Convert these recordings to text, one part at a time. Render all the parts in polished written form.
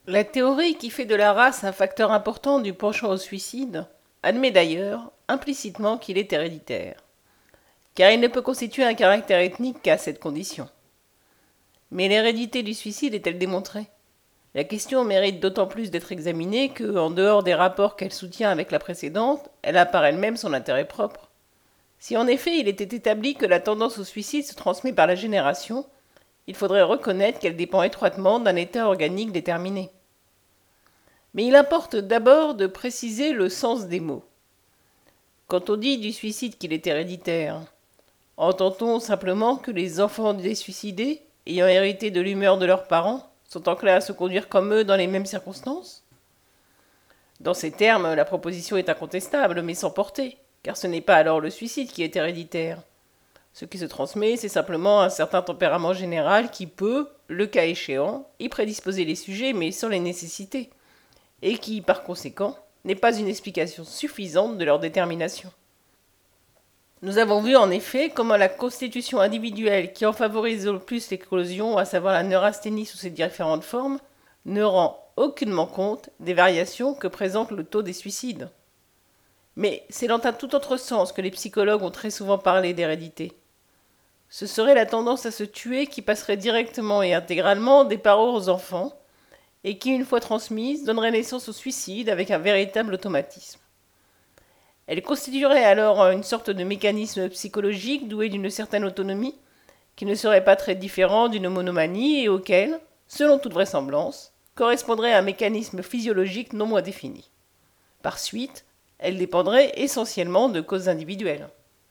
La théorie qui fait de la race un facteur important du penchant au suicide admet d'ailleurs implicitement qu'il est héréditaire, car il ne peut constituer un caractère ethnique qu'à cette condition. Mais l'hérédité du suicide est-elle démontrée? La question mérite d'autant plus d'être examinée que, en dehors des rapports qu'elle soutient avec la précédente, elle a par elle-même son intérêt propre. Si en effet il était établi que la tendance au suicide se transmet par la génération, il faudrait reconnaître qu'elle dépend étroitement d'un état organique déterminé. Mais il importe d'abord de préciser le sens des mots. Quand on dit du suicide qu'il est héréditaire, entend-on simplement que les enfants des suicidés, ayant hérité de l'humeur de leurs parents, sont enclins à se conduire comme eux dans les mêmes circonstances? Dans ces termes, la proposition est incontestable, mais sans portée, car ce n'est pas alors le suicide qui est héréditaire. Ce qui se transmet, c'est simplement un certain tempérament général qui peut, le cas échéant, y prédisposer les sujets, mais sans les nécessiter, et qui, par conséquent, n'est pas une explication suffisante de leur détermination. Nous avons vu en effet comment la constitution individuelle qui en favorise le plus l'éclosion, à savoir la neurasthénie sous ses différentes formes, ne rend aucunement compte des variations que présente le taux des suicides. Mais c'est dans un tout autre sens que les psychologues ont très souvent parlé d'hérédité. Ce serait la tendance à se tuer qui passerait directement et intégralement des parents aux enfants, et qui, une fois transmise, donnerait naissance au suicide avec un véritable automatisme. Elle constituerait alors une sorte de mécanisme psychologique doué d'une certaine autonomie, qui ne serait pas très différent d'une monomanie et auquel, selon toute vraisemblance, correspondrait un mécanisme physiologique non moins défini. Par suite, elle dépendrait essentiellement de causes individuelles.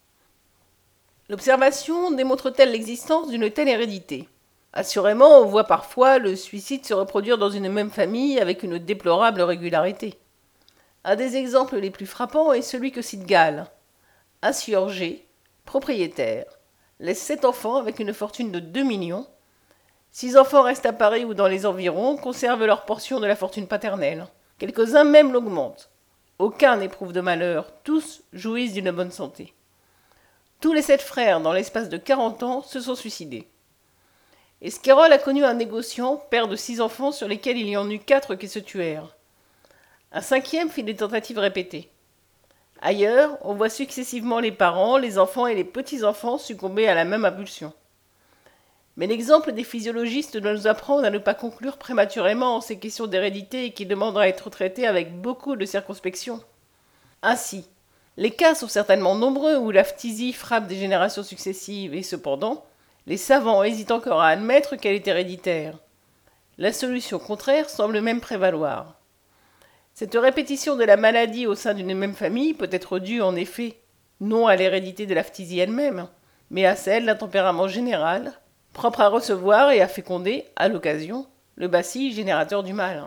L'observation démontre-t-elle l'existence d'une telle hérédité? Assurément, on voit parfois le suicide se reproduire dans une même famille avec une déplorable régularité. Un des exemples les plus frappants est celui que cite Gall. Un sieur G, propriétaire, laisse 7 enfants avec une fortune de 2 millions. 6 enfants restent à Paris ou dans les environs, conservent leur portion de la fortune paternelle. Quelques-uns même l'augmentent. Aucun n'éprouve de malheur, tous jouissent d'une bonne santé. Tous les 7 frères, dans l'espace de 40 ans, se sont suicidés. Esquirol a connu un négociant, père de 6 enfants, sur lesquels il y en eut 4 qui se tuèrent. Un cinquième fit des tentatives répétées. Ailleurs, on voit successivement les parents, les enfants et les petits-enfants succomber à la même impulsion. Mais l'exemple des physiologistes doit nous apprendre à ne pas conclure prématurément en ces questions d'hérédité qui demandent à être traitées avec beaucoup de circonspection. Ainsi, les cas sont certainement nombreux où la phtisie frappe des générations successives et cependant, les savants hésitent encore à admettre qu'elle est héréditaire. La solution contraire semble même prévaloir. Cette répétition de la maladie au sein d'une même famille peut être due en effet non à l'hérédité de la phtisie elle-même, mais à celle d'un tempérament général, propre à recevoir et à féconder, à l'occasion, le bacille générateur du mal.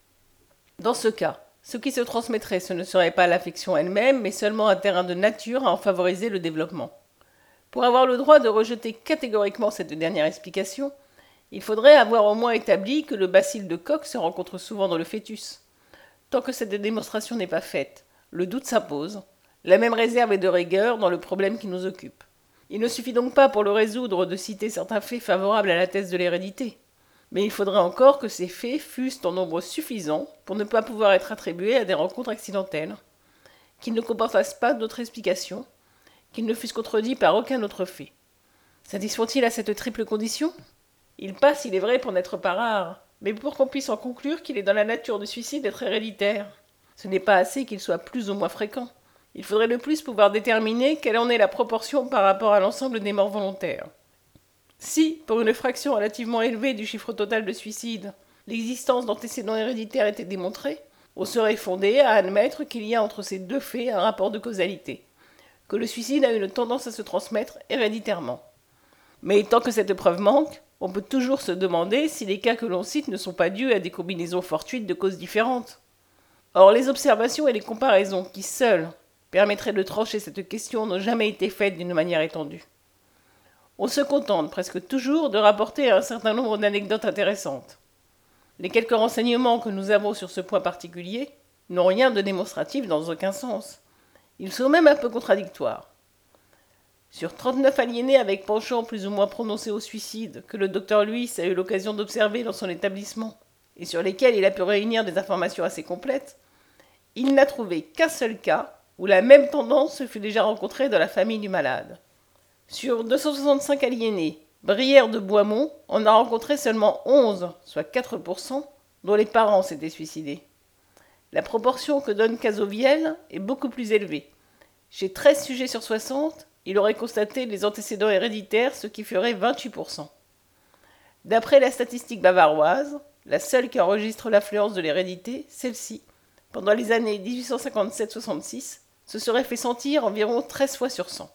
Dans ce cas, ce qui se transmettrait, ce ne serait pas l'affection elle-même, mais seulement un terrain de nature à en favoriser le développement. Pour avoir le droit de rejeter catégoriquement cette dernière explication, il faudrait avoir au moins établi que le bacille de Koch se rencontre souvent dans le fœtus. Tant que cette démonstration n'est pas faite, le doute s'impose, la même réserve et de rigueur dans le problème qui nous occupe. Il ne suffit donc pas pour le résoudre de citer certains faits favorables à la thèse de l'hérédité, mais il faudrait encore que ces faits fussent en nombre suffisant pour ne pas pouvoir être attribués à des rencontres accidentelles, qu'ils ne comportassent pas d'autre explication, qu'ils ne fussent contredits par aucun autre fait. Satisfont-ils à cette triple condition? Ils passent, il est vrai, pour n'être pas rares, mais pour qu'on puisse en conclure qu'il est dans la nature du suicide d'être héréditaire. Ce n'est pas assez qu'il soit plus ou moins fréquent. Il faudrait de plus pouvoir déterminer quelle en est la proportion par rapport à l'ensemble des morts volontaires. Si, pour une fraction relativement élevée du chiffre total de suicides, l'existence d'antécédents héréditaires était démontrée, on serait fondé à admettre qu'il y a entre ces deux faits un rapport de causalité, que le suicide a une tendance à se transmettre héréditairement. Mais tant que cette preuve manque, on peut toujours se demander si les cas que l'on cite ne sont pas dus à des combinaisons fortuites de causes différentes. Or, les observations et les comparaisons qui, seules, permettraient de trancher cette question n'ont jamais été faites d'une manière étendue. On se contente presque toujours de rapporter un certain nombre d'anecdotes intéressantes. Les quelques renseignements que nous avons sur ce point particulier n'ont rien de démonstratif dans aucun sens. Ils sont même un peu contradictoires. Sur 39 aliénés avec penchant plus ou moins prononcé au suicide que le docteur Luis a eu l'occasion d'observer dans son établissement, et sur lesquels il a pu réunir des informations assez complètes, il n'a trouvé qu'un seul cas où la même tendance se fut déjà rencontrée dans la famille du malade. Sur 265 aliénés, Brière de Boismont en a rencontré seulement 11, soit 4%, dont les parents s'étaient suicidés. La proportion que donne Cazoviel est beaucoup plus élevée. Chez 13 sujets sur 60, il aurait constaté les antécédents héréditaires, ce qui ferait 28%. D'après la statistique bavaroise, la seule qui enregistre l'influence de l'hérédité, celle-ci, pendant les années 1857-66, se serait fait sentir environ 13 fois sur 100.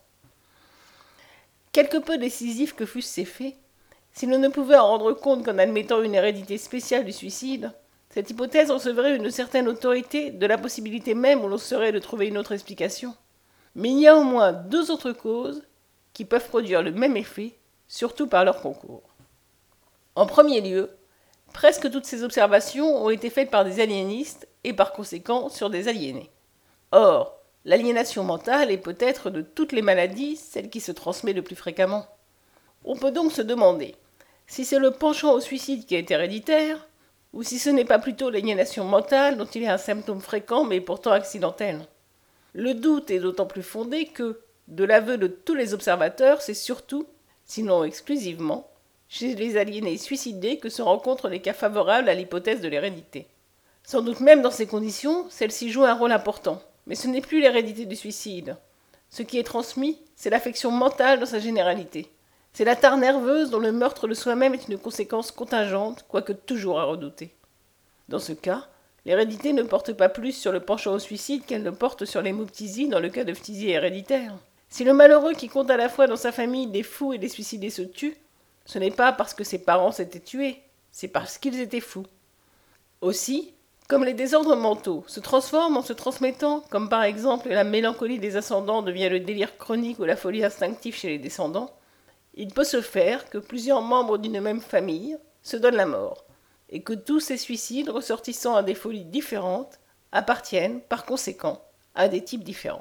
Quelque peu décisifs que fussent ces faits, si l'on ne pouvait en rendre compte qu'en admettant une hérédité spéciale du suicide, cette hypothèse recevrait une certaine autorité de la possibilité même où l'on serait de trouver une autre explication. Mais il y a au moins deux autres causes qui peuvent produire le même effet, surtout par leur concours. En premier lieu, presque toutes ces observations ont été faites par des aliénistes et par conséquent sur des aliénés. Or, l'aliénation mentale est peut-être de toutes les maladies celle qui se transmet le plus fréquemment. On peut donc se demander si c'est le penchant au suicide qui est héréditaire, ou si ce n'est pas plutôt l'aliénation mentale dont il est un symptôme fréquent mais pourtant accidentel. Le doute est d'autant plus fondé que, de l'aveu de tous les observateurs, c'est surtout, sinon exclusivement, chez les aliénés suicidés que se rencontrent les cas favorables à l'hypothèse de l'hérédité. Sans doute même dans ces conditions, celle-ci joue un rôle important, mais ce n'est plus l'hérédité du suicide. Ce qui est transmis, c'est l'affection mentale dans sa généralité. C'est la tare nerveuse dont le meurtre de soi-même est une conséquence contingente, quoique toujours à redouter. Dans ce cas, l'hérédité ne porte pas plus sur le penchant au suicide qu'elle ne porte sur l'hémoptysie dans le cas de phtisie héréditaire. Si le malheureux qui compte à la fois dans sa famille des fous et des suicidés se tue, ce n'est pas parce que ses parents s'étaient tués, c'est parce qu'ils étaient fous. Aussi, comme les désordres mentaux se transforment en se transmettant, comme par exemple la mélancolie des ascendants devient le délire chronique ou la folie instinctive chez les descendants, il peut se faire que plusieurs membres d'une même famille se donnent la mort, et que tous ces suicides ressortissant à des folies différentes appartiennent, par conséquent, à des types différents.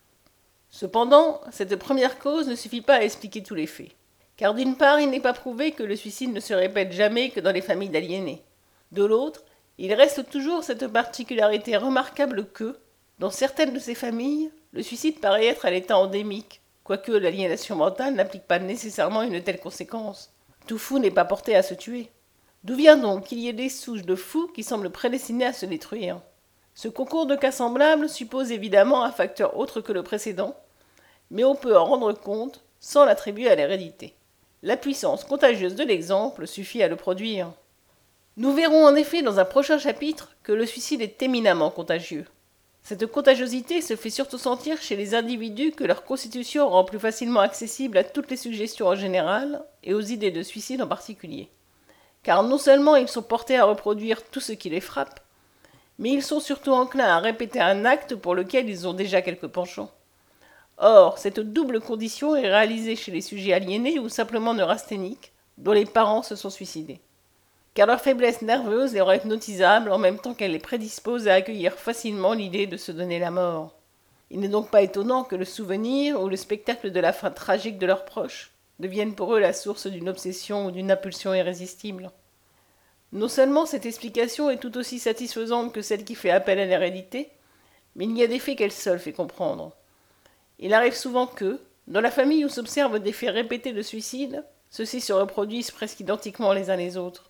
Cependant, cette première cause ne suffit pas à expliquer tous les faits, car d'une part, il n'est pas prouvé que le suicide ne se répète jamais que dans les familles d'aliénés. De l'autre, il reste toujours cette particularité remarquable que, dans certaines de ces familles, le suicide paraît être à l'état endémique, quoique l'aliénation mentale n'applique pas nécessairement une telle conséquence. Tout fou n'est pas porté à se tuer. D'où vient donc qu'il y ait des souches de fous qui semblent prédestinées à se détruire? Ce concours de cas semblables suppose évidemment un facteur autre que le précédent, mais on peut en rendre compte sans l'attribuer à l'hérédité. La puissance contagieuse de l'exemple suffit à le produire. Nous verrons en effet dans un prochain chapitre que le suicide est éminemment contagieux. Cette contagiosité se fait surtout sentir chez les individus que leur constitution rend plus facilement accessible à toutes les suggestions en général et aux idées de suicide en particulier. Car non seulement ils sont portés à reproduire tout ce qui les frappe, mais ils sont surtout enclins à répéter un acte pour lequel ils ont déjà quelques penchants. Or, cette double condition est réalisée chez les sujets aliénés ou simplement neurasthéniques, dont les parents se sont suicidés. Car leur faiblesse nerveuse les rend hypnotisables en même temps qu'elle les prédispose à accueillir facilement l'idée de se donner la mort. Il n'est donc pas étonnant que le souvenir ou le spectacle de la fin tragique de leurs proches deviennent pour eux la source d'une obsession ou d'une impulsion irrésistible. Non seulement cette explication est tout aussi satisfaisante que celle qui fait appel à l'hérédité, mais il y a des faits qu'elle seule fait comprendre. Il arrive souvent que, dans la famille où s'observent des faits répétés de suicide, ceux-ci se reproduisent presque identiquement les uns les autres.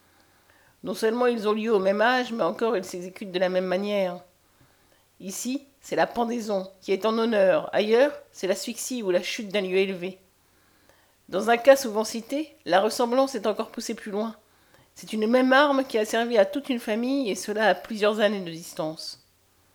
Non seulement ils ont lieu au même âge, mais encore ils s'exécutent de la même manière. Ici, c'est la pendaison qui est en honneur, ailleurs, c'est l'asphyxie ou la chute d'un lieu élevé. Dans un cas souvent cité, la ressemblance est encore poussée plus loin. C'est une même arme qui a servi à toute une famille, et cela à plusieurs années de distance.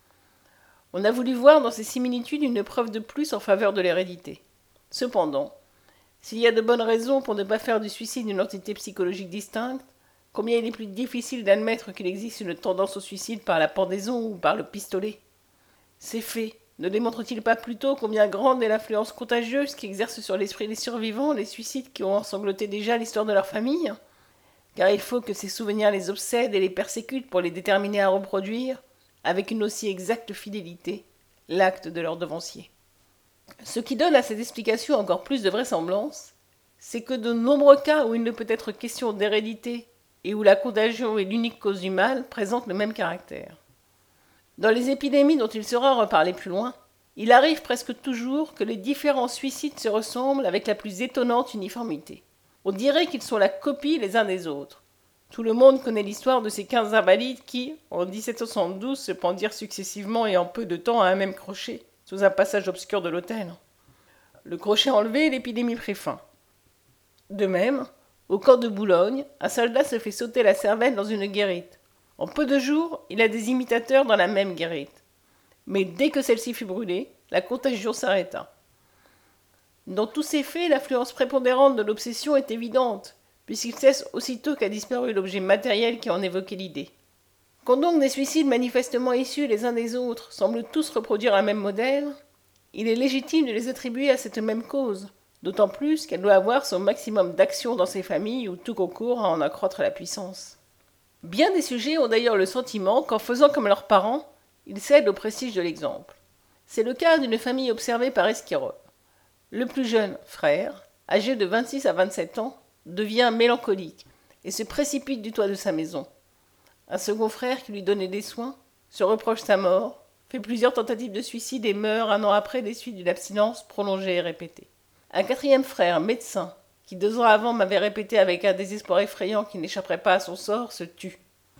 On a voulu voir dans ces similitudes une preuve de plus en faveur de l'hérédité. Cependant, s'il y a de bonnes raisons pour ne pas faire du suicide une entité psychologique distincte, combien il est plus difficile d'admettre qu'il existe une tendance au suicide par la pendaison ou par le pistolet. Ces faits ne démontrent-ils pas plutôt combien grande est l'influence contagieuse qui exerce sur l'esprit des survivants les suicides qui ont ensanglanté déjà l'histoire de leur famille? Car il faut que ces souvenirs les obsèdent et les persécutent pour les déterminer à reproduire, avec une aussi exacte fidélité, l'acte de leur devancier. Ce qui donne à cette explication encore plus de vraisemblance, c'est que de nombreux cas où il ne peut être question d'hérédité et où la contagion est l'unique cause du mal, présentent le même caractère. Dans les épidémies dont il sera reparlé plus loin, il arrive presque toujours que les différents suicides se ressemblent avec la plus étonnante uniformité. On dirait qu'ils sont la copie les uns des autres. Tout le monde connaît l'histoire de ces 15 invalides qui, en 1772, se pendirent successivement et en peu de temps à un même crochet, sous un passage obscur de l'hôtel. Le crochet enlevé, l'épidémie prit fin. De même, au camp de Boulogne, un soldat se fait sauter la cervelle dans une guérite. En peu de jours, il a des imitateurs dans la même guérite. Mais dès que celle-ci fut brûlée, la contagion s'arrêta. Dans tous ces faits, l'influence prépondérante de l'obsession est évidente, puisqu'il cesse aussitôt qu'a disparu l'objet matériel qui en évoquait l'idée. Quand donc des suicides manifestement issus les uns des autres semblent tous reproduire un même modèle, il est légitime de les attribuer à cette même cause, d'autant plus qu'elle doit avoir son maximum d'action dans ces familles où tout concourt à en accroître la puissance. Bien des sujets ont d'ailleurs le sentiment qu'en faisant comme leurs parents, ils cèdent au prestige de l'exemple. C'est le cas d'une famille observée par Esquirol. Le plus jeune, frère, âgé de 26 à 27 ans, devient mélancolique et se précipite du toit de sa maison. Un second frère qui lui donnait des soins se reproche sa mort, fait plusieurs tentatives de suicide et meurt un an après des suites d'une abstinence prolongée et répétée. Un quatrième frère, médecin, qui 2 ans avant m'avait répété avec un désespoir effrayant qu'il n'échapperait pas à son sort, se tue.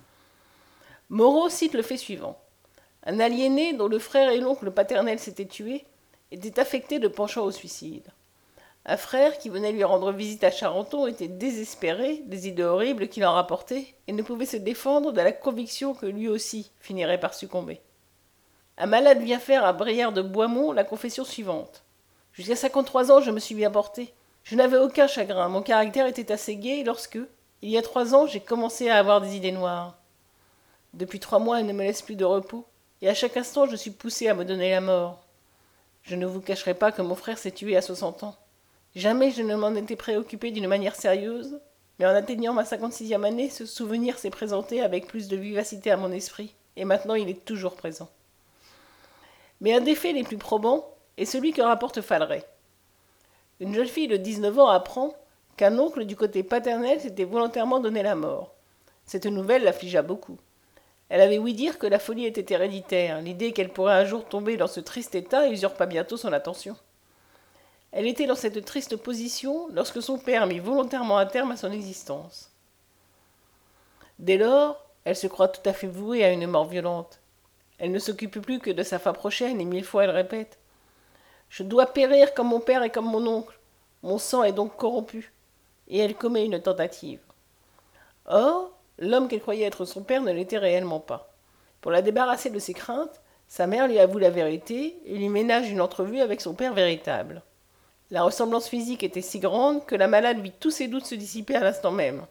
Moreau cite le fait suivant. Un aliéné dont le frère et l'oncle paternel s'étaient tués était affecté de penchant au suicide. Un frère qui venait lui rendre visite à Charenton était désespéré des idées horribles qu'il en rapportait et ne pouvait se défendre de la conviction que lui aussi finirait par succomber. Un malade vient faire à Brière de Boismont la confession suivante. Jusqu'à 53 ans, je me suis bien porté. Je n'avais aucun chagrin, mon caractère était assez gai lorsque, il y a 3 ans, j'ai commencé à avoir des idées noires. Depuis 3 mois, elles ne me laissent plus de repos, et à chaque instant, je suis poussé à me donner la mort. Je ne vous cacherai pas que mon frère s'est tué à 60 ans. Jamais je ne m'en étais préoccupé d'une manière sérieuse, mais en atteignant ma 56e année, ce souvenir s'est présenté avec plus de vivacité à mon esprit, et maintenant il est toujours présent. Mais un des faits les plus probants est celui que rapporte Falleret. Une jeune fille de 19 ans apprend qu'un oncle du côté paternel s'était volontairement donné la mort. Cette nouvelle l'affligea beaucoup. Elle avait ouï dire que la folie était héréditaire, l'idée qu'elle pourrait un jour tomber dans ce triste état usurpa bientôt son attention. Elle était dans cette triste position lorsque son père mit volontairement un terme à son existence. Dès lors, elle se croit tout à fait vouée à une mort violente. Elle ne s'occupe plus que de sa fin prochaine et 1000 fois elle répète « Je dois périr comme mon père et comme mon oncle. Mon sang est donc corrompu. » Et elle commet une tentative. Or, l'homme qu'elle croyait être son père ne l'était réellement pas. Pour la débarrasser de ses craintes, sa mère lui avoue la vérité et lui ménage une entrevue avec son père véritable. La ressemblance physique était si grande que la malade vit tous ses doutes se dissiper à l'instant même.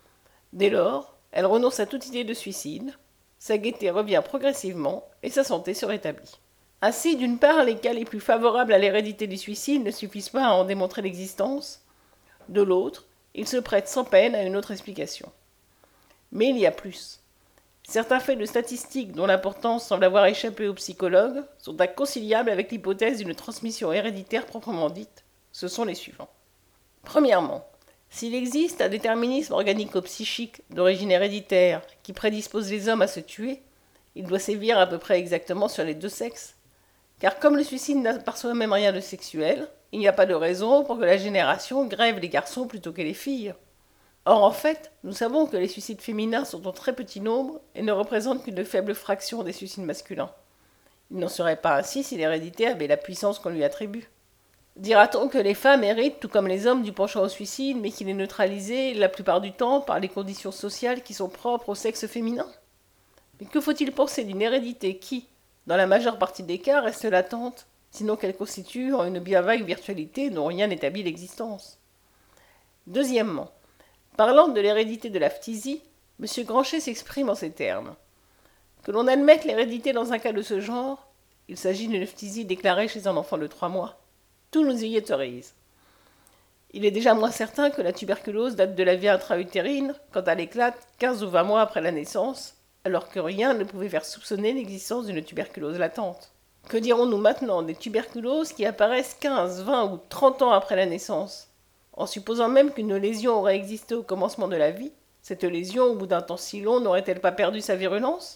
Dès lors, elle renonce à toute idée de suicide, sa gaieté revient progressivement et sa santé se rétablit. Ainsi, d'une part, les cas les plus favorables à l'hérédité du suicide ne suffisent pas à en démontrer l'existence, de l'autre, ils se prêtent sans peine à une autre explication. Mais il y a plus. Certains faits de statistiques dont l'importance semble avoir échappé aux psychologues sont inconciliables avec l'hypothèse d'une transmission héréditaire proprement dite. Ce sont les suivants. Premièrement, s'il existe un déterminisme organico-psychique d'origine héréditaire qui prédispose les hommes à se tuer, il doit sévir à peu près exactement sur les 2 sexes. Car comme le suicide n'a par soi-même rien de sexuel, il n'y a pas de raison pour que la génération grève les garçons plutôt que les filles. Or, en fait, nous savons que les suicides féminins sont en très petit nombre et ne représentent qu'une faible fraction des suicides masculins. Il n'en serait pas ainsi si l'hérédité avait la puissance qu'on lui attribue. Dira-t-on que les femmes héritent tout comme les hommes du penchant au suicide, mais qu'il est neutralisé la plupart du temps par les conditions sociales qui sont propres au sexe féminin? Mais que faut-il penser d'une hérédité qui, dans la majeure partie des cas, reste latente, sinon qu'elle constitue en une bien vague virtualité dont rien n'établit l'existence? Deuxièmement, parlant de l'hérédité de la phtisie, M. Granchet s'exprime en ces termes. Que l'on admette l'hérédité dans un cas de ce genre, il s'agit d'une phtisie déclarée chez un enfant de 3 mois. Tout nous y autorise. Il est déjà moins certain que la tuberculose date de la vie intra-utérine quand elle éclate 15 ou 20 mois après la naissance, alors que rien ne pouvait faire soupçonner l'existence d'une tuberculose latente. Que dirons-nous maintenant des tuberculoses qui apparaissent 15, 20 ou 30 ans après la naissance? En supposant même qu'une lésion aurait existé au commencement de la vie, Cette lésion, au bout d'un temps si long, n'aurait-elle pas perdu sa virulence?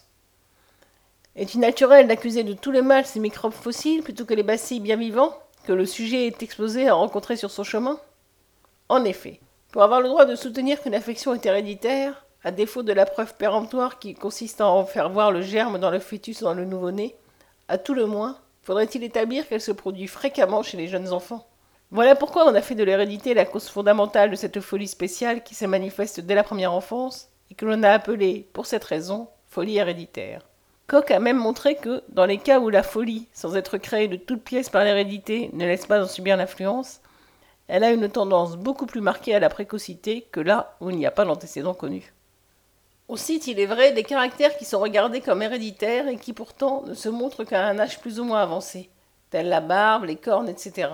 Est-il naturel d'accuser de tous les mal ces microbes fossiles plutôt que les bacilles bien vivants que le sujet est exposé à rencontrer sur son chemin? En effet, pour avoir le droit de soutenir qu'une affection est héréditaire, à défaut de la preuve péremptoire qui consiste à en faire voir le germe dans le fœtus ou dans le nouveau-né, à tout le moins, faudrait-il établir qu'elle se produit fréquemment chez les jeunes enfants. Voilà pourquoi on a fait de l'hérédité la cause fondamentale de cette folie spéciale qui se manifeste dès la première enfance et que l'on a appelée, pour cette raison, folie héréditaire. Koch a même montré que, dans les cas où la folie, sans être créée de toutes pièces par l'hérédité, ne laisse pas en subir l'influence, elle a une tendance beaucoup plus marquée à la précocité que là où il n'y a pas d'antécédent connu. On cite, il est vrai, des caractères qui sont regardés comme héréditaires et qui pourtant ne se montrent qu'à un âge plus ou moins avancé, tels la barbe, les cornes, etc.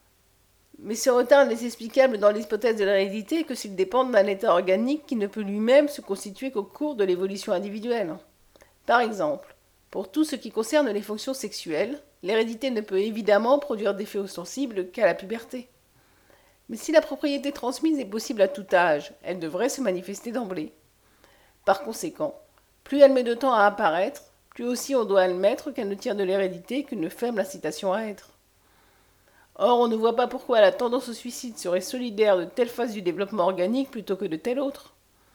Mais ce retard n'est explicable dans l'hypothèse de l'hérédité que s'ils dépendent d'un état organique qui ne peut lui-même se constituer qu'au cours de l'évolution individuelle. Par exemple, pour tout ce qui concerne les fonctions sexuelles, l'hérédité ne peut évidemment produire d'effets ostensibles qu'à la puberté. Mais si la propriété transmise est possible à tout âge, elle devrait se manifester d'emblée. Par conséquent, plus elle met de temps à apparaître, plus aussi on doit admettre qu'elle ne tient de l'hérédité qu'une faible incitation à être. Or, on ne voit pas pourquoi la tendance au suicide serait solidaire de telle phase du développement organique plutôt que de telle autre.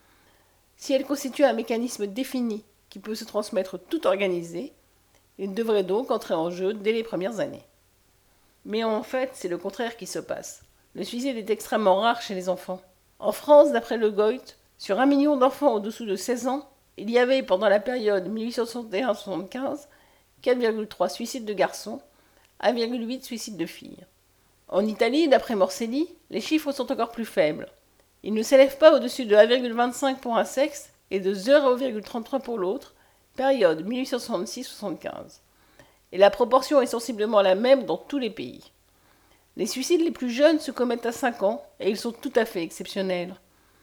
Si elle constitue un mécanisme défini qui peut se transmettre tout organisé, il devrait donc entrer en jeu dès les premières années. Mais en fait, c'est le contraire qui se passe. Le suicide est extrêmement rare chez les enfants. En France, d'après Le Goit, sur 1 million d'enfants au-dessous de 16 ans, il y avait pendant la période 1861-75 4,3 suicides de garçons, 1,8 suicides de filles. En Italie, d'après Morselli, les chiffres sont encore plus faibles. Ils ne s'élèvent pas au-dessus de 1,25 pour un sexe et de 0,33 pour l'autre, période 1866-75. Et la proportion est sensiblement la même dans tous les pays. Les suicides les plus jeunes se commettent à 5 ans et ils sont tout à fait exceptionnels.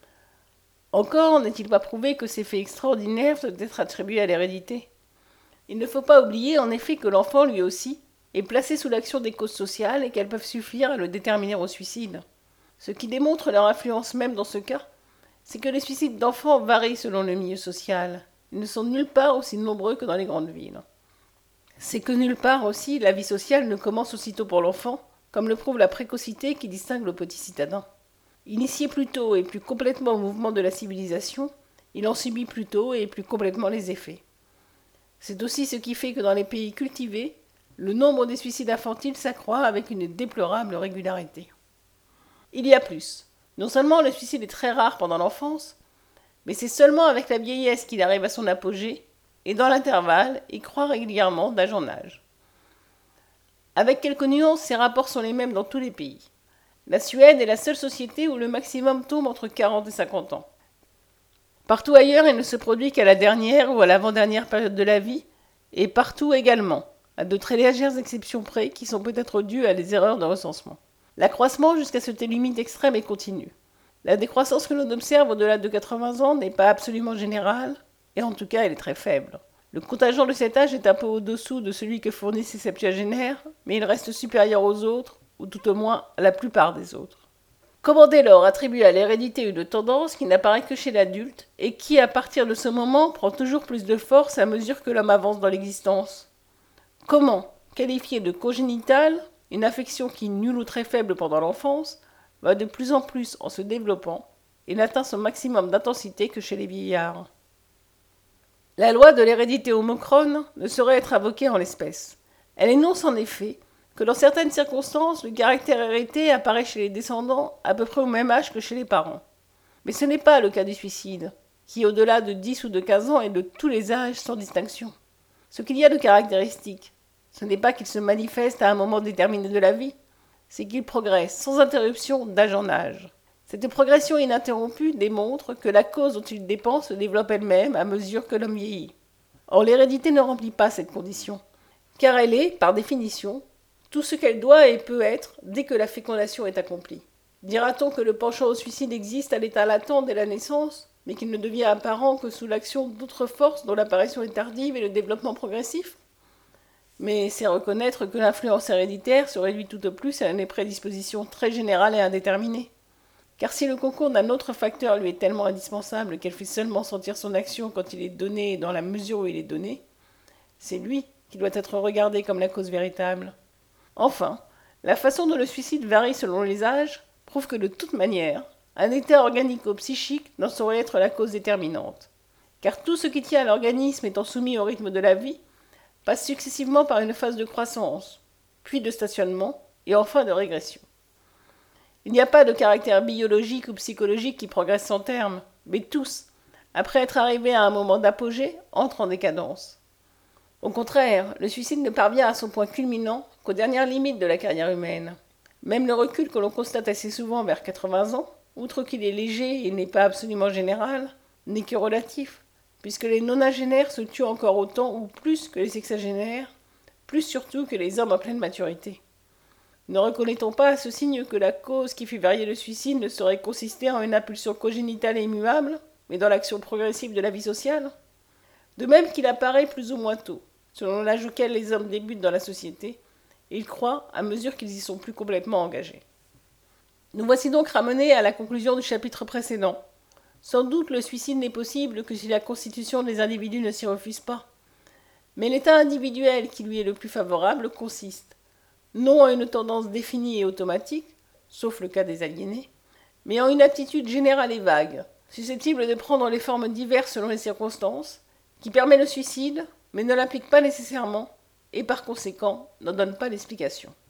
Encore n'est-il pas prouvé que ces faits extraordinaires doivent être attribués à l'hérédité. Il ne faut pas oublier en effet que l'enfant, lui aussi, est placé sous l'action des causes sociales et qu'elles peuvent suffire à le déterminer au suicide. Ce qui démontre leur influence même dans ce cas, c'est que les suicides d'enfants varient selon le milieu social. Ils ne sont nulle part aussi nombreux que dans les grandes villes. C'est que nulle part aussi la vie sociale ne commence aussitôt pour l'enfant, comme le prouve la précocité qui distingue le petit citadin. Initié plus tôt et plus complètement au mouvement de la civilisation, il en subit plus tôt et plus complètement les effets. C'est aussi ce qui fait que dans les pays cultivés, le nombre des suicides infantiles s'accroît avec une déplorable régularité. Il y a plus. Non seulement le suicide est très rare pendant l'enfance, mais c'est seulement avec la vieillesse qu'il arrive à son apogée, et dans l'intervalle, il croît régulièrement d'âge en âge. Avec quelques nuances, ces rapports sont les mêmes dans tous les pays. La Suède est la seule société où le maximum tombe entre 40 et 50 ans. Partout ailleurs, il ne se produit qu'à la dernière ou à l'avant-dernière période de la vie, et partout également, à de très légères exceptions près qui sont peut-être dues à des erreurs de recensement. L'accroissement jusqu'à cette limite extrême est continu. La décroissance que l'on observe au-delà de 80 ans n'est pas absolument générale, et en tout cas elle est très faible. Le contingent de cet âge est un peu au-dessous de celui que fournissent ces septuagénaires, mais il reste supérieur aux autres, ou tout au moins à la plupart des autres. Comment dès lors attribuer à l'hérédité une tendance qui n'apparaît que chez l'adulte, et qui, à partir de ce moment, prend toujours plus de force à mesure que l'homme avance dans l'existence? Comment qualifier de congénitale une affection qui, nulle ou très faible pendant l'enfance, va de plus en plus en se développant et n'atteint son maximum d'intensité que chez les vieillards? La loi de l'hérédité homocrone ne saurait être invoquée en l'espèce. Elle énonce en effet que dans certaines circonstances, le caractère hérité apparaît chez les descendants à peu près au même âge que chez les parents. Mais ce n'est pas le cas du suicide, qui au-delà de 10 ou de 15 ans est de tous les âges sans distinction. Ce qu'il y a de caractéristique, ce n'est pas qu'il se manifeste à un moment déterminé de la vie, c'est qu'il progresse sans interruption d'âge en âge. Cette progression ininterrompue démontre que la cause dont il dépend se développe elle-même à mesure que l'homme vieillit. Or l'hérédité ne remplit pas cette condition, car elle est, par définition, tout ce qu'elle doit et peut être dès que la fécondation est accomplie. Dira-t-on que le penchant au suicide existe à l'état latent dès la naissance, mais qu'il ne devient apparent que sous l'action d'autres forces dont l'apparition est tardive et le développement progressif? Mais c'est reconnaître que l'influence héréditaire se réduit tout au plus à une prédisposition très générale et indéterminée. Car si le concours d'un autre facteur lui est tellement indispensable qu'elle fait seulement sentir son action quand il est donné et dans la mesure où il est donné, c'est lui qui doit être regardé comme la cause véritable. Enfin, la façon dont le suicide varie selon les âges prouve que de toute manière, un état organico-psychique n'en saurait être la cause déterminante. Car tout ce qui tient à l'organisme étant soumis au rythme de la vie passe successivement par une phase de croissance, puis de stationnement, et enfin de régression. Il n'y a pas de caractère biologique ou psychologique qui progresse sans terme, mais tous, après être arrivés à un moment d'apogée, entrent en décadence. Au contraire, le suicide ne parvient à son point culminant qu'aux dernières limites de la carrière humaine. Même le recul que l'on constate assez souvent vers 80 ans, outre qu'il est léger et n'est pas absolument général, n'est que relatif, puisque les nonagénaires se tuent encore autant ou plus que les sexagénaires, plus surtout que les hommes en pleine maturité. Ne reconnaît-on pas à ce signe que la cause qui fait varier le suicide ne saurait consister en une impulsion congénitale et immuable, mais dans l'action progressive de la vie sociale? De même qu'il apparaît plus ou moins tôt, selon l'âge auquel les hommes débutent dans la société, et ils croient à mesure qu'ils y sont plus complètement engagés. Nous voici donc ramenés à la conclusion du chapitre précédent. Sans doute le suicide n'est possible que si la constitution des individus ne s'y refuse pas. Mais l'état individuel qui lui est le plus favorable consiste non en une tendance définie et automatique, sauf le cas des aliénés, mais en une aptitude générale et vague, susceptible de prendre les formes diverses selon les circonstances, qui permet le suicide, mais ne l'implique pas nécessairement, et par conséquent n'en donne pas d'explication.